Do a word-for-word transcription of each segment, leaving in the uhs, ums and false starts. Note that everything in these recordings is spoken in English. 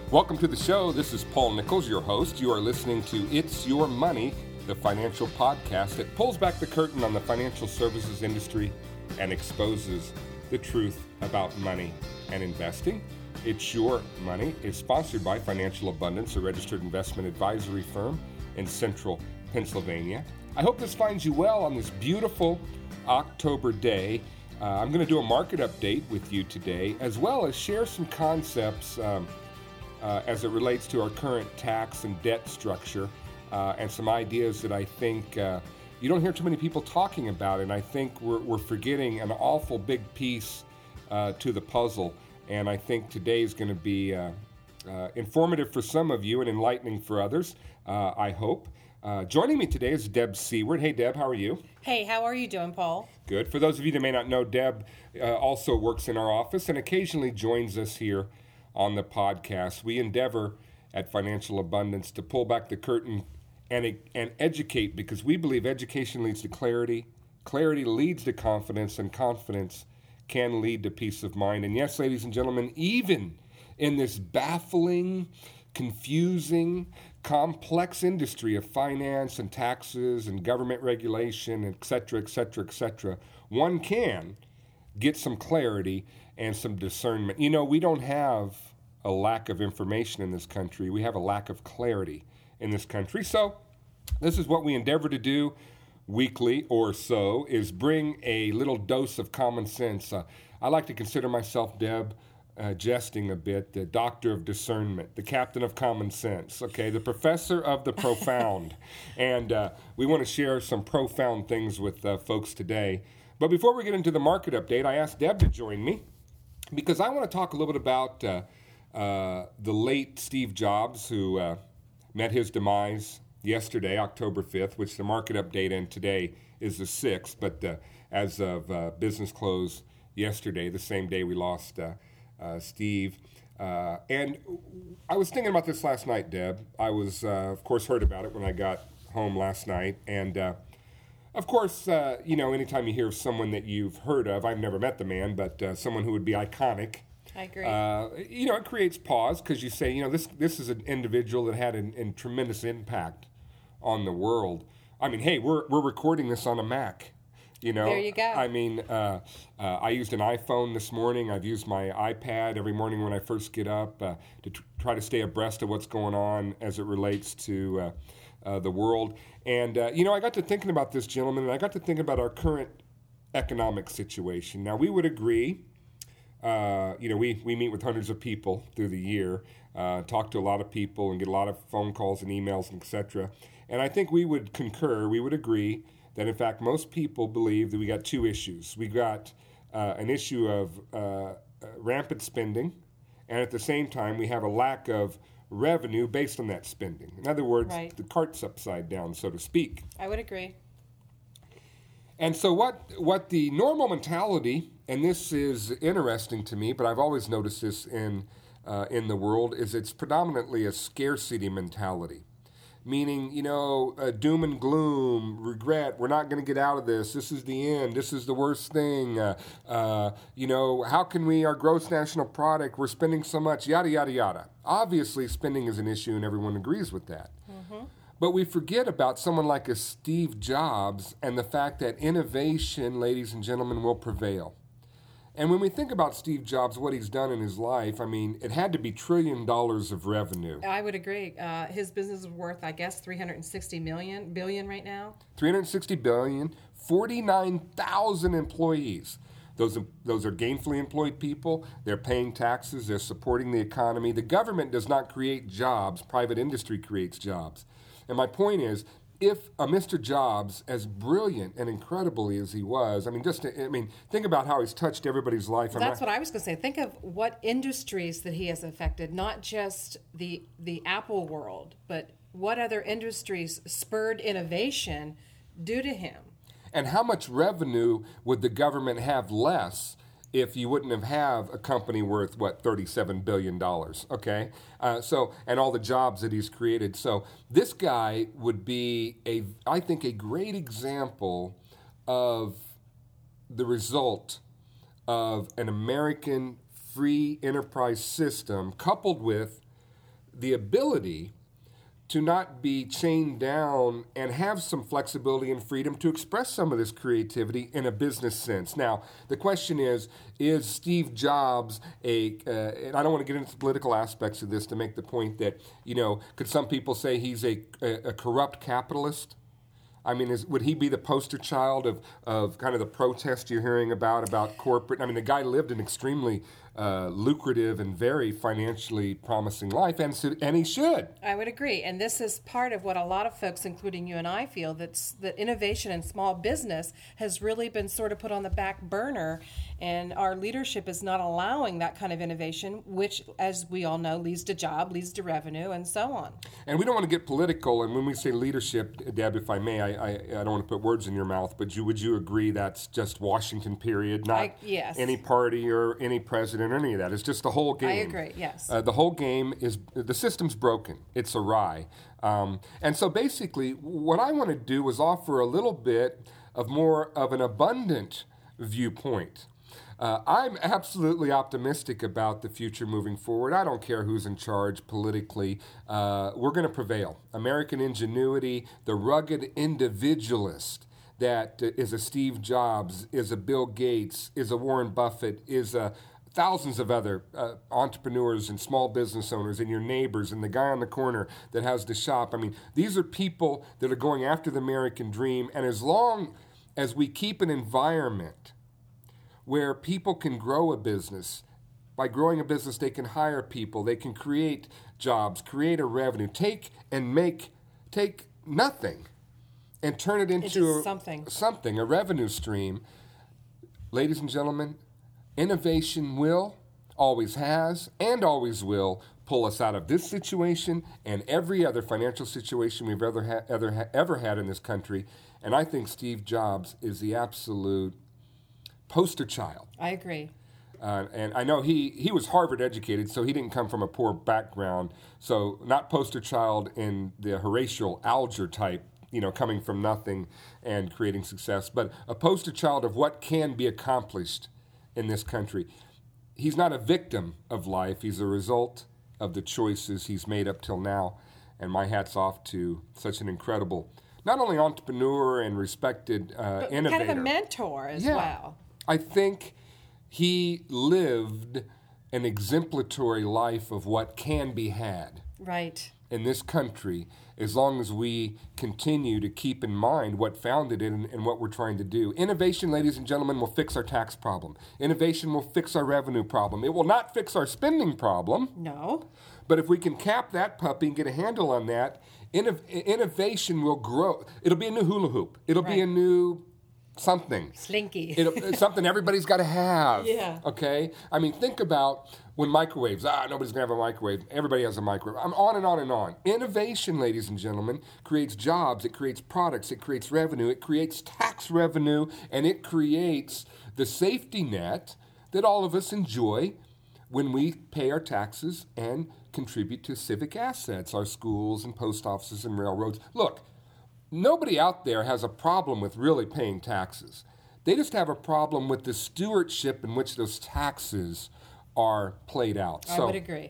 Welcome to the show. This is Paul Nichols, your host. You are listening to It's Your Money, the financial podcast that pulls back the curtain on the financial services industry and exposes the truth about money and investing. It's Your Money is sponsored by Financial Abundance, a registered investment advisory firm in central Pennsylvania. I hope this finds you well on this beautiful October day. Uh, I'm going to do a market update with you today, as well as share some concepts um, uh, as it relates to our current tax and debt structure, uh, and some ideas that I think uh, you don't hear too many people talking about, and I think we're, we're forgetting an awful big piece uh, to the puzzle. And I think today is going to be uh, uh, informative for some of you and enlightening for others, uh, I hope. Uh, joining me today is Deb Seward. Hey, Deb, how are you? Hey, how are you doing, Paul? Good. For those of you that may not know, Deb uh, also works in our office and occasionally joins us here on the podcast. We endeavor at Financial Abundance to pull back the curtain and, and educate, because we believe education leads to clarity, clarity leads to confidence, and confidence can lead to peace of mind. And yes, ladies and gentlemen, even in this baffling, confusing, complex industry of finance and taxes and government regulation, et cetera, et cetera, et cetera, one can get some clarity and some discernment. You know, we don't have a lack of information in this country. We have a lack of clarity in this country. So this is what we endeavor to do weekly or so, is bring a little dose of common sense. Uh, I like to consider myself, Deb, uh, jesting a bit, the doctor of discernment, the captain of common sense, okay, the professor of the profound. And uh, we want to share some profound things with uh, folks today. But before we get into the market update, I asked Deb to join me because I want to talk a little bit about uh, uh, the late Steve Jobs, who uh, met his demise yesterday, October fifth, which the market update and today is the sixth, but uh, as of uh, business close yesterday, the same day we lost uh, uh, Steve. Uh, and I was thinking about this last night, Deb. I was, uh, of course, heard about it when I got home last night. And, uh, of course, uh, you know, anytime you hear of someone that you've heard of, I've never met the man, but uh, someone who would be iconic, I agree. Uh, you know, it creates pause because you say, you know, this this is an individual that had an, an tremendous impact on the world. I mean, hey, we're we're recording this on a Mac. You know, there you go. I mean, uh, uh, I used an iPhone this morning. I've used my iPad every morning when I first get up uh, to tr- try to stay abreast of what's going on as it relates to uh, uh, the world. And, uh, you know, I got to thinking about this, gentleman, and I got to thinking about our current economic situation. Now, we would agree, uh, you know, we, we meet with hundreds of people through the year, uh, talk to a lot of people and get a lot of phone calls and emails, and et cetera. And I think we would concur, we would agree that, in fact, most people believe that we got two issues. We got uh, an issue of uh, rampant spending, and at the same time, we have a lack of revenue based on that spending. In other words, right. The cart's upside down, so to speak. I would agree. And so what, what the normal mentality, and this is interesting to me, but I've always noticed this in, uh, in the world, is it's predominantly a scarcity mentality. Meaning, you know, uh, doom and gloom, regret, we're not going to get out of this, this is the end, this is the worst thing, uh, uh, you know, how can we, our gross national product, we're spending so much, yada, yada, yada. Obviously, spending is an issue and everyone agrees with that. Mm-hmm. But we forget about someone like a Steve Jobs and the fact that innovation, ladies and gentlemen, will prevail. And when we think about Steve Jobs, what he's done in his life, I mean, it had to be trillion dollars of revenue. I would agree. Uh, his business is worth, I guess, three hundred sixty million billion right now. three hundred sixty billion, forty-nine thousand employees. Those those are gainfully employed people. They're paying taxes. They're supporting the economy. The government does not create jobs. Private industry creates jobs. And my point is, if a Mister Jobs, as brilliant and incredible as he was, I mean, just, I mean, think about how he's touched everybody's life. That's what I was going to say. Think of what industries that he has affected, not just the the Apple world, but what other industries spurred innovation due to him. And how much revenue would the government have less if you wouldn't have have a company worth, what, thirty-seven billion dollars, okay? Uh, so, and all the jobs that he's created. So this guy would be, a, I think, a great example of the result of an American free enterprise system coupled with the ability to not be chained down and have some flexibility and freedom to express some of this creativity in a business sense. Now, the question is, is Steve Jobs a, uh, and I don't want to get into the political aspects of this to make the point that, you know, could some people say he's a, a, a corrupt capitalist? I mean, is, would he be the poster child of, of kind of the protest you're hearing about, about corporate? I mean, the guy lived an extremely uh, lucrative and very financially promising life, and, so, and he should. I would agree. And this is part of what a lot of folks, including you and I, feel that's that innovation in small business has really been sort of put on the back burner, and our leadership is not allowing that kind of innovation, which, as we all know, leads to job, leads to revenue, and so on. And we don't want to get political, and when we say leadership, Deb, if I may, I, I, I don't want to put words in your mouth, but you, would you agree that's just Washington, period, not I, yes. any party or any president or any of that? It's just the whole game. I agree, yes. Uh, the whole game is, the system's broken. It's awry. Um, and so basically, what I want to do is offer a little bit of more of an abundant viewpoint. Uh, I'm absolutely optimistic about the future moving forward. I don't care who's in charge politically. Uh, we're going to prevail. American ingenuity, the rugged individualist that uh, is a Steve Jobs, is a Bill Gates, is a Warren Buffett, is a thousands of other uh, entrepreneurs and small business owners and your neighbors and the guy on the corner that has the shop. I mean, these are people that are going after the American dream. And as long as we keep an environment where people can grow a business, by growing a business, they can hire people, they can create jobs, create a revenue, take and make, take nothing and turn it into, into something. A, something, a revenue stream. Ladies and gentlemen, innovation will, always has, and always will pull us out of this situation and every other financial situation we've ever, ha- ever, ha- ever had in this country. And I think Steve Jobs is the absolute poster child. I agree. Uh, and I know he, he was Harvard educated, so he didn't come from a poor background. So not poster child in the Horatio Alger type, you know, coming from nothing and creating success, but a poster child of what can be accomplished in this country. He's not a victim of life. He's a result of the choices he's made up till now. And my hat's off to such an incredible, not only entrepreneur and respected uh, but innovator. kind of a mentor as yeah. well. I think he lived an exemplary life of what can be had. Right. In this country, as long as we continue to keep in mind what founded it and, and what we're trying to do. Innovation, ladies and gentlemen, will fix our tax problem. Innovation will fix our revenue problem. It will not fix our spending problem. No. But if we can cap that puppy and get a handle on that, innov- innovation will grow. It'll be a new hula hoop. It'll right. be a new something. Slinky. It's something everybody's got to have. Yeah. Okay? I mean, think about when microwaves, ah, nobody's going to have a microwave. Everybody has a microwave. I'm on and on and on. Innovation, ladies and gentlemen, creates jobs. It creates products. It creates revenue. It creates tax revenue. And it creates the safety net that all of us enjoy when we pay our taxes and contribute to civic assets, our schools and post offices and railroads. Look, nobody out there has a problem with really paying taxes. They just have a problem with the stewardship in which those taxes are played out. I so, would agree.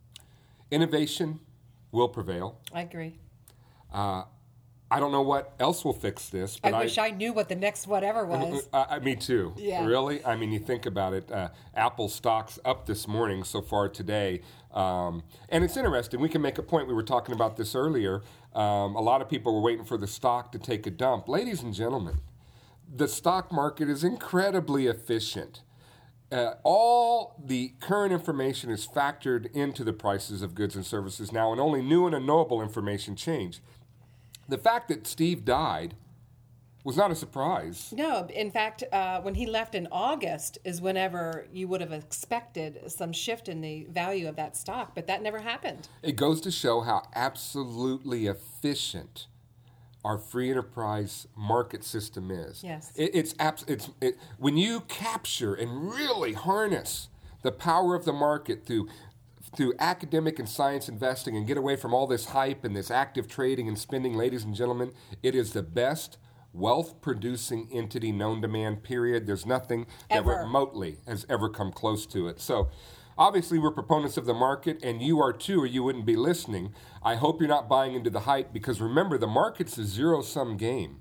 Innovation will prevail. I agree. Uh, I don't know what else will fix this. But I wish I, I knew what the next whatever was. Uh, uh, me too. Yeah. Really? I mean, you think about it. Uh, Apple stock's up this morning so far today. Um, and it's interesting. We can make a point. We were talking about this earlier. Um, a lot of people were waiting for the stock to take a dump. Ladies and gentlemen, the stock market is incredibly efficient. Uh, all the current information is factored into the prices of goods and services now, and only new and unknowable information change. The fact that Steve died was not a surprise. No, in fact, uh, when he left in August is whenever you would have expected some shift in the value of that stock, but that never happened. It goes to show how absolutely efficient our free enterprise market system is. Yes. It, it's abs- it's it, when you capture and really harness the power of the market through through academic and science investing and get away from all this hype and this active trading and spending, ladies and gentlemen, it is the best wealth-producing entity known to man, period. There's nothing Ever. that remotely has ever come close to it. So obviously we're proponents of the market, and you are too, or you wouldn't be listening. I hope you're not buying into the hype, because remember, the market's a zero-sum game.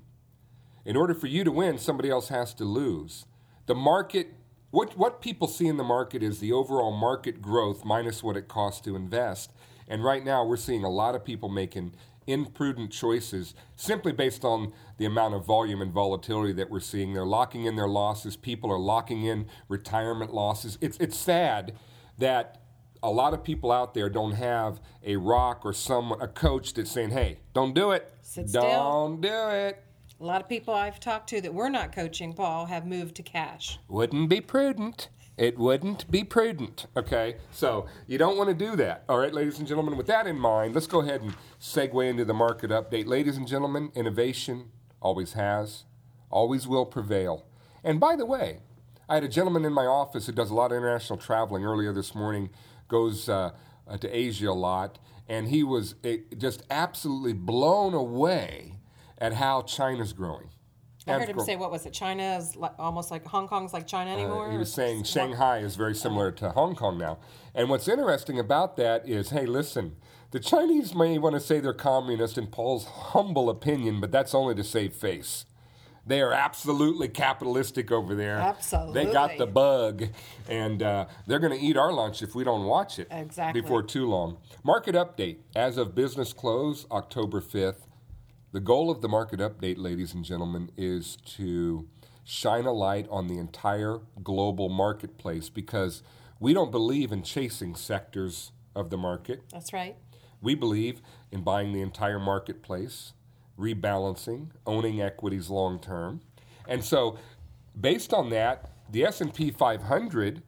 In order for you to win, somebody else has to lose. The market, what, what people see in the market is the overall market growth minus what it costs to invest. And right now we're seeing a lot of people making imprudent choices simply based on the amount of volume and volatility that we're seeing. They're locking in their losses. People are locking in retirement losses. It's, it's sad that a lot of people out there don't have a rock or someone, a coach that's saying, hey, don't do it. Sit still. Don't do it. A lot of people I've talked to that we're not coaching, Paul, have moved to cash. Wouldn't be prudent. It wouldn't be prudent, okay? So you don't want to do that. All right, ladies and gentlemen, with that in mind, let's go ahead and segue into the market update. Ladies and gentlemen, innovation always has, always will prevail. And by the way, I had a gentleman in my office who does a lot of international traveling earlier this morning, goes uh, uh, to Asia a lot, and he was uh, just absolutely blown away at how China's growing. I heard him say, what was it, China is like, almost like Hong Kong's like China anymore? Uh, he was saying Shanghai is very similar to Hong Kong now. And what's interesting about that is, hey, listen, the Chinese may want to say they're communist in Paul's humble opinion, but that's only to save face. They are absolutely capitalistic over there. Absolutely. They got the bug, and uh, they're going to eat our lunch if we don't watch it exactly. before too long. Market update. As of business close, October fifth, the goal of the market update, ladies and gentlemen, is to shine a light on the entire global marketplace, because we don't believe in chasing sectors of the market. That's right. We believe in buying the entire marketplace, rebalancing, owning equities long term. And so based on that, the S and P five hundred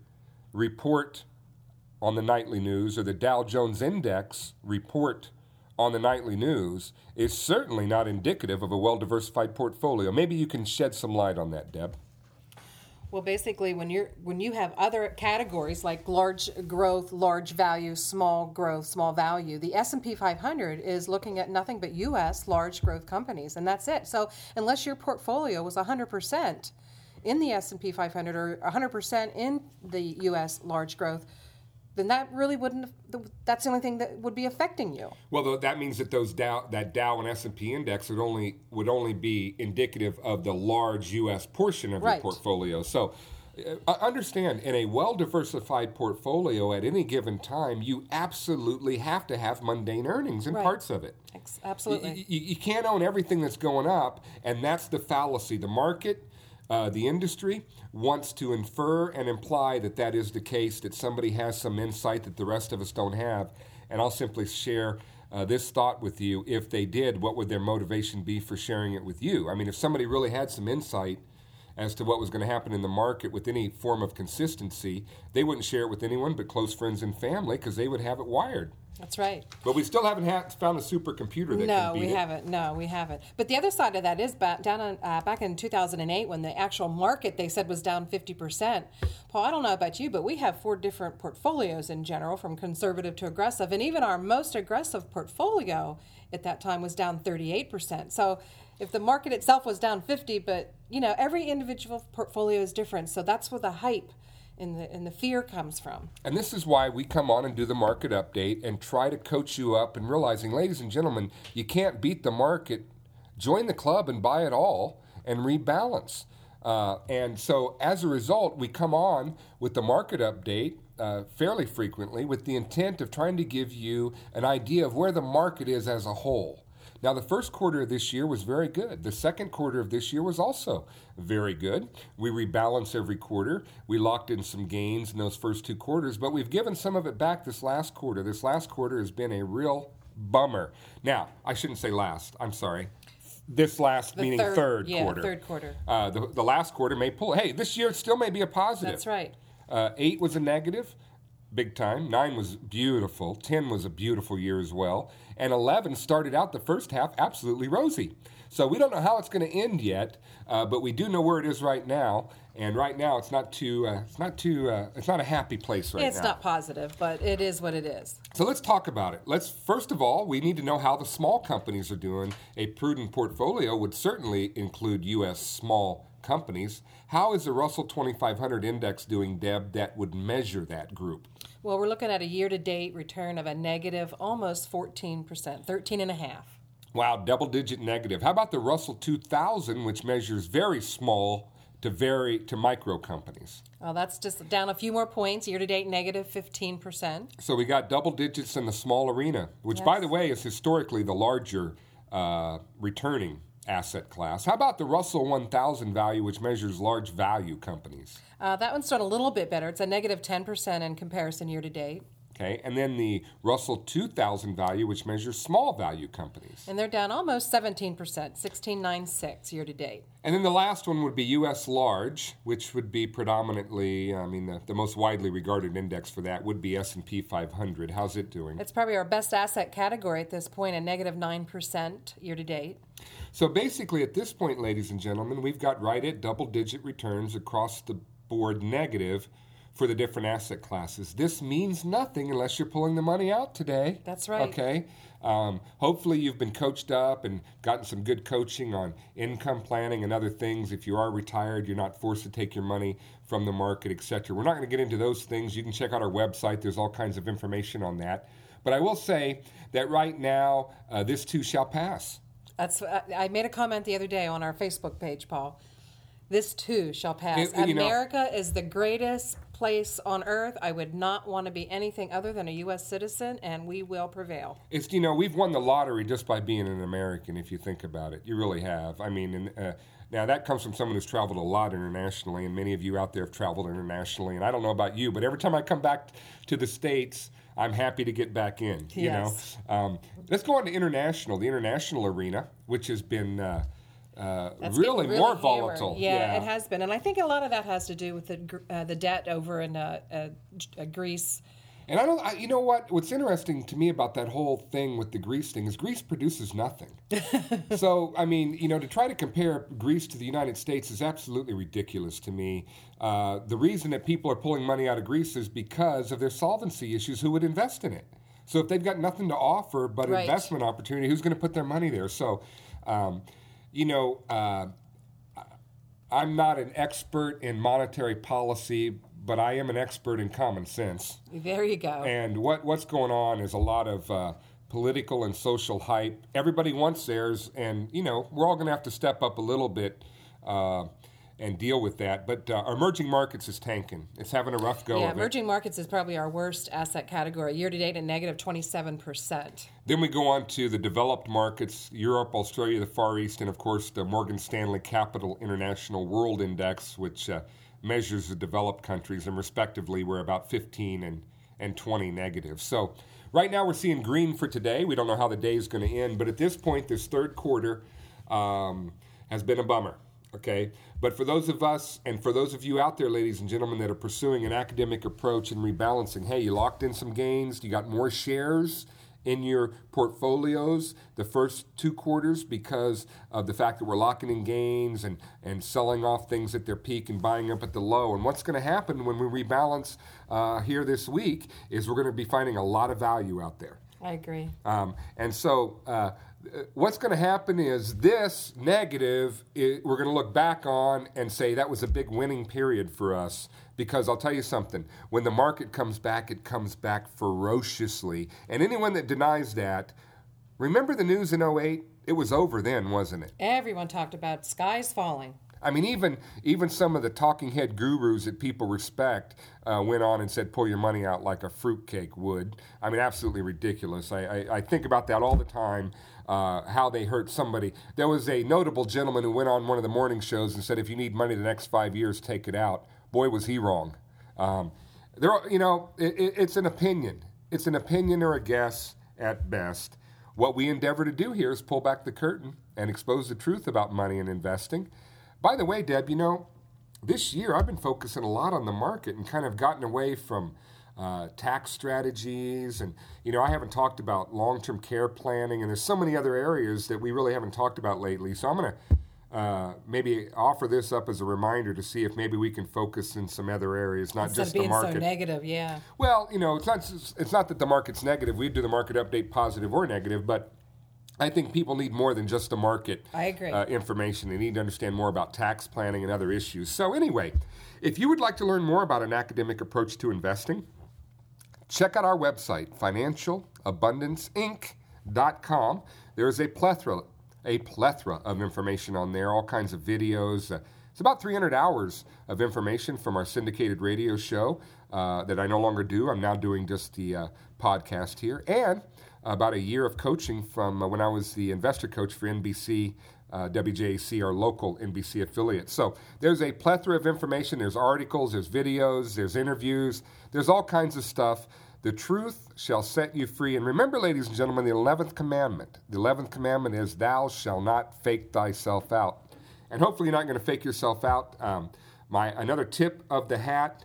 report on the nightly news, or the Dow Jones Index report on the nightly news, is certainly not indicative of a well-diversified portfolio. Maybe you can shed some light on that, Deb. Well, basically, when you're when you have other categories like large growth, large value, small growth, small value, the S and P five hundred is looking at nothing but U S large growth companies, and that's it. So unless your portfolio was one hundred percent in the S and P five hundred or one hundred percent in the U S large growth, then that really wouldn't, that's the only thing that would be affecting you. Well, that means that those Dow, that Dow and S and P index would only would only be indicative of the large U S portion of right. your portfolio. So uh, understand, in a well-diversified portfolio at any given time, you absolutely have to have mundane earnings in right. parts of it. Absolutely. You, you, you can't own everything that's going up, and that's the fallacy. The market, uh, the industry, wants to infer and imply that that is the case, that somebody has some insight that the rest of us don't have. And I'll simply share uh, this thought with you. If they did, what would their motivation be for sharing it with you? I mean, if somebody really had some insight as to what was going to happen in the market with any form of consistency, they wouldn't share it with anyone but close friends and family, because they would have it wired. That's right. But we still haven't ha- found a supercomputer that no, can beat we it. haven't. No, we haven't. But the other side of that is back down on, uh, back in two thousand eight, when the actual market they said was down fifty percent. Paul, I don't know about you, but we have four different portfolios in general, from conservative to aggressive, and even our most aggressive portfolio at that time was down thirty-eight percent. So if the market itself was down fifty, but you know, every individual portfolio is different. So that's where the hype and the and the fear comes from. And this is why we come on and do the market update and try to coach you up and realizing, ladies and gentlemen, you can't beat the market. Join the club and buy it all and rebalance. Uh, and so as a result, we come on with the market update uh, fairly frequently with the intent of trying to give you an idea of where the market is as a whole. Now, the first quarter of this year was very good. The second quarter of this year was also very good. We rebalance every quarter. We locked in some gains in those first two quarters, but we've given some of it back this last quarter. This last quarter has been a real bummer. Now, I shouldn't say last. I'm sorry. This last, the meaning third, third yeah, quarter. third quarter. Uh, the, the last quarter may pull. Hey, this year still may be a positive. That's right. Uh, eight was a negative. Big time. Nine was beautiful. Ten was a beautiful year as well. And eleven started out the first half absolutely rosy. So we don't know how it's going to end yet, uh, but we do know where it is right now. And right now, it's not too, uh, it's not too, uh, it's not a happy place right It's now. not positive, but it is what it is. So let's talk about it. Let's first of all, we need to know how the small companies are doing. A prudent portfolio would certainly include U S small companies. How is the Russell twenty-five hundred index doing, Deb, that would measure that group? Well, we're looking at a year-to-date return of a negative almost fourteen percent, thirteen and a half. Wow, double-digit negative. How about the Russell two thousand, which measures very small to very to micro companies? Well, that's just down a few more points. Year-to-date negative fifteen percent. So we got double digits in the small arena, which, Yes. by the way, is historically the larger uh, returning asset class. How about the Russell one thousand value, which measures large value companies? Uh, that one's done a little bit better. It's a negative ten percent in comparison year-to-date. Okay, and then the Russell two thousand value, which measures small value companies. And they're down almost seventeen percent, sixteen ninety-six year-to-date. And then the last one would be U S large, which would be predominantly, I mean, the, the most widely regarded index for that would be S and P five hundred. How's it doing? It's probably our best asset category at this point, a negative nine percent year-to-date. So basically, at this point, ladies and gentlemen, we've got right at double-digit returns across the board negative for the different asset classes. This means nothing unless you're pulling the money out today. That's right. Okay? Um, hopefully you've been coached up and gotten some good coaching on income planning and other things. If you are retired, you're not forced to take your money from the market, et cetera. We're not going to get into those things. You can check out our website. There's all kinds of information on that. But I will say that right now, uh, this too shall pass. That's I I made a comment the other day on our Facebook page, Paul. This too shall pass. It- you know- America is the greatest place on earth. I would not want to be anything other than a U S citizen, and we will prevail. It's, you know, we've won the lottery just by being an American, if you think about it. You really have. I mean, and, uh, now that comes from someone who's traveled a lot internationally, and many of you out there have traveled internationally. And I don't know about you, but every time I come back to the States, I'm happy to get back in, you Yes. know. Um, let's go on to international, the international arena, which has been uh, uh, That's really, getting more hammered. volatile. Yeah, it has been, and I think a lot of that has to do with the gr- uh, the debt over in uh, uh, uh, Greece. And I don't, I, you know what? What's interesting to me about that whole thing with the Greece thing is Greece produces nothing. So, I mean, you know, to try to compare Greece to the United States is absolutely ridiculous to me. Uh, the reason that people are pulling money out of Greece is because of their solvency issues. Who would invest in it? So, if they've got nothing to offer but Right. investment opportunity, who's going to put their money there? So, um, you know, uh, I'm not an expert in monetary policy, but I am an expert in common sense. There you go. And what, what's going on is a lot of uh, political and social hype. Everybody wants theirs, and, you know, we're all going to have to step up a little bit uh, and deal with that. But uh, our emerging markets is tanking. It's having a rough go yeah, of it. emerging markets is probably our worst asset category. Year to date, a negative twenty-seven percent. Then we go on to the developed markets, Europe, Australia, the Far East, and, of course, the Morgan Stanley Capital International World Index, which uh, measures the developed countries, and respectively, we're about fifteen and, and twenty negative. So right now we're seeing green for today. We don't know how the day is going to end, but at this point, this third quarter um, has been a bummer. Okay, but for those of us and for those of you out there, ladies and gentlemen, that are pursuing an academic approach and rebalancing, hey, you locked in some gains, you got more shares in your portfolios the first two quarters because of the fact that we're locking in gains and, and selling off things at their peak and buying up at the low. And what's going to happen when we rebalance uh, here this week is we're going to be finding a lot of value out there. I agree. Um, and so uh, what's going to happen is this negative, it, we're going to look back on and say that was a big winning period for us. Because I'll tell you something, when the market comes back, it comes back ferociously. And anyone that denies that, remember the news in oh eight? It was over then, wasn't it? Everyone talked about skies falling. I mean, even even some of the talking head gurus that people respect uh, went on and said, pull your money out like a fruitcake would. I mean, absolutely ridiculous. I, I, I think about that all the time, uh, how they hurt somebody. There was a notable gentleman who went on one of the morning shows and said, if you need money the next five years, take it out. Boy, was he wrong. Um, there, are, you know, it, it, it's an opinion. It's an opinion or a guess at best. What we endeavor to do here is pull back the curtain and expose the truth about money and investing. By the way, Deb, you know, this year I've been focusing a lot on the market and kind of gotten away from uh, tax strategies. And, you know, I haven't talked about long-term care planning, and there's so many other areas that we really haven't talked about lately. So I'm going to uh, maybe offer this up as a reminder to see if maybe we can focus in some other areas, not Instead just of being the market. so negative, yeah. Well, you know, it's not it's not that the market's negative. We do the market update positive or negative, but I think people need more than just the market I agree. Uh, information. They need to understand more about tax planning and other issues. So anyway, if you would like to learn more about an academic approach to investing, check out our website, financial abundance inc dot com. There is a plethora a plethora of information on there, all kinds of videos. Uh, it's about three hundred hours of information from our syndicated radio show uh, that I no longer do. I'm now doing just the uh, podcast here. And about a year of coaching from uh, when I was the investor coach for N B C, uh, W J A C, our local N B C affiliate. So there's a plethora of information. There's articles, there's videos, there's interviews, there's all kinds of stuff. The truth shall set you free. And remember, ladies and gentlemen, the eleventh commandment. The eleventh commandment is, thou shalt not fake thyself out. And hopefully you're not going to fake yourself out. Um, my another tip of the hat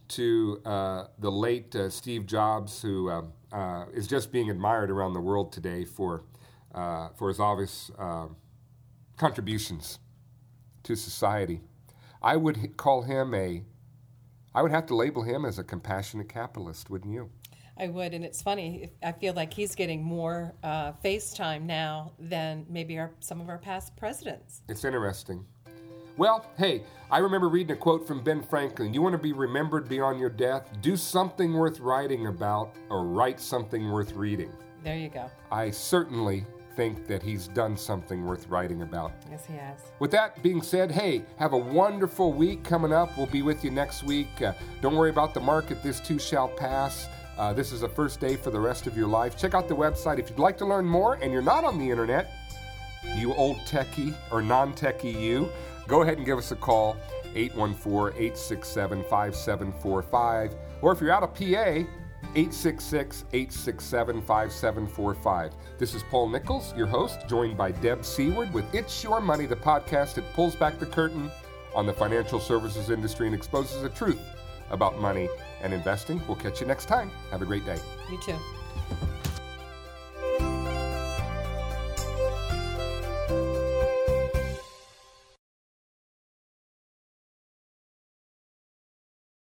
to uh, the late uh, Steve Jobs, who uh, uh, is just being admired around the world today for, uh, for his obvious uh, contributions to society. I would call him a, I would have to label him as a compassionate capitalist, wouldn't you? I would, and it's funny. I feel like he's getting more uh, FaceTime now than maybe our, some of our past presidents. It's interesting. Well, hey, I remember reading a quote from Ben Franklin. You want to be remembered beyond your death? Do something worth writing about or write something worth reading. There you go. I certainly think that he's done something worth writing about. Yes, he has. With that being said, hey, have a wonderful week coming up. We'll be with you next week. Uh, don't worry about the market. This too shall pass. Uh, this is the first day for the rest of your life. Check out the website. If you'd like to learn more and you're not on the internet, you old techie or non-techie you, go ahead and give us a call, eight one four, eight six seven, five seven four five. Or if you're out of P A, eight six six, eight six seven, five seven four five. This is Paul Nichols, your host, joined by Deb Seward with It's Your Money, the podcast that pulls back the curtain on the financial services industry and exposes the truth about money and investing. We'll catch you next time. Have a great day. You too.